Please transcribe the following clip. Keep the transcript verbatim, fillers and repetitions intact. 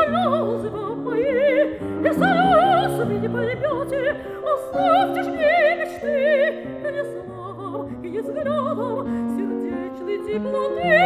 слезы вам мои, и слезами не поймете, оставьте ж мне мечты, не словом и не взглядом сердечной теплоты.